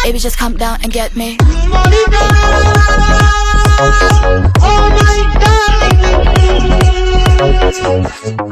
Baby, just come down and get me. Monica, oh my darling.